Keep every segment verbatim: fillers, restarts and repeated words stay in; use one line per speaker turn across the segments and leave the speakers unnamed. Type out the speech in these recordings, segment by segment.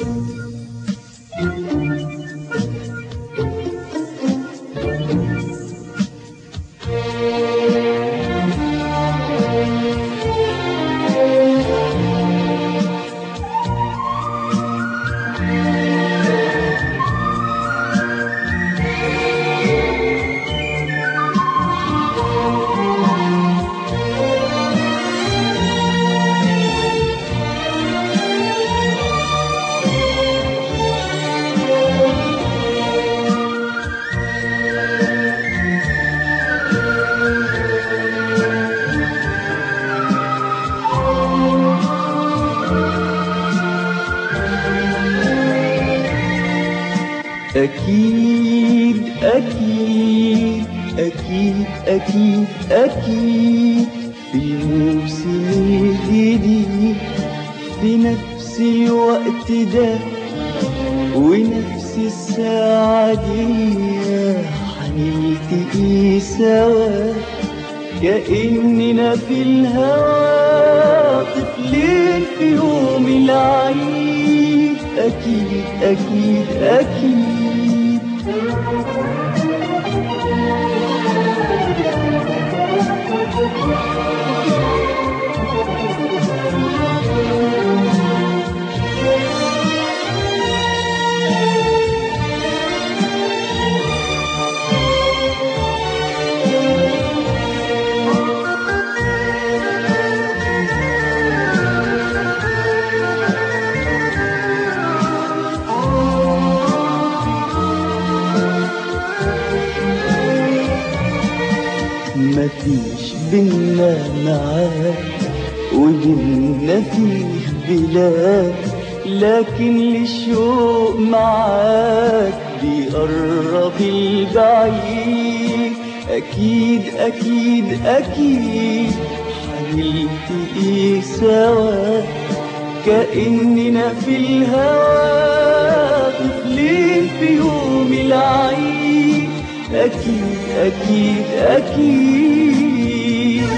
أكيد أكيد أكيد أكيد أكيد في الموسم الجديد في نفس الوقت ده ونفس الساعة دي هنلتقي سوا كأننا في الهوا طفلين في يوم العيد. أكيد أكيد أكيد مفيش بينا معاك وبينا فيه بلاد، لكن للشوق معاك بيقرب البعيد. أكيد أكيد أكيد هنلتقي سوا كأننا في الهوا طفلين في يوم العيد. أكيد أكيد أكيد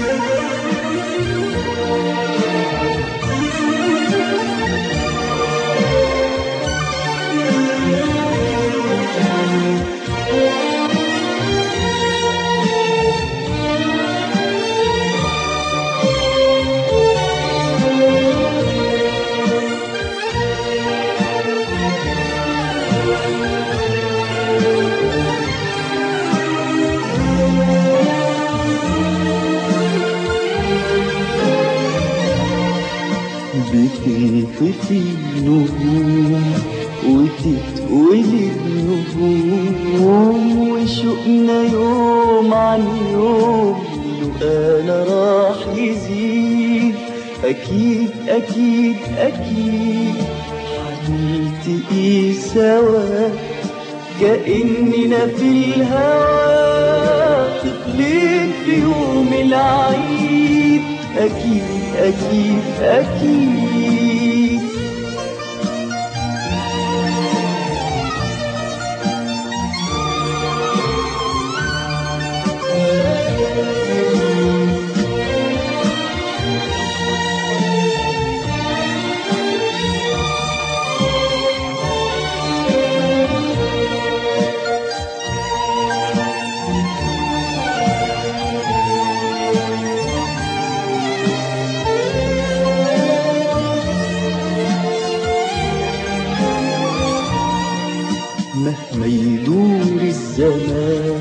بتنطفي النجوم وتتولد نجوم وشوقنا يوم عن يوم لقانا راح يزيد. أكيد أكيد أكيد هنلتقي سوا كأننا في الهوا طفلين في يوم العيد. أكيد أكيد أكيد مهما يدور الزمان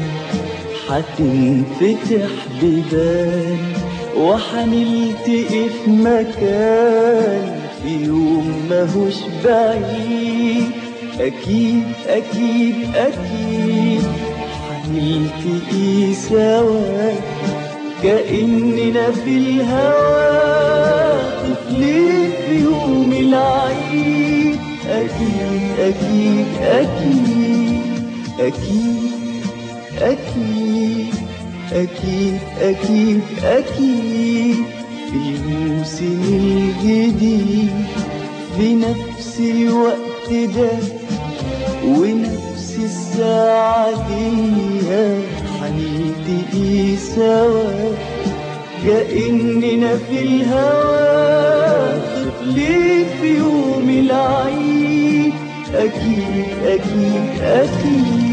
هتنفتح بيبان وحنلتقي في مكان في يوم ماهوش بعيد. أكيد أكيد أكيد هنلتقي سوا كأننا في الهوا طفلين في يوم العيد. أكيد أكيد أكيد أكيد أكيد أكيد أكيد أكيد في الموسم الجديد في نفس الوقت ده ونفس الساعة دي هنلتقي سوا كأننا في الهوا طفلين في يوم العيد. أكيد أكيد أكيد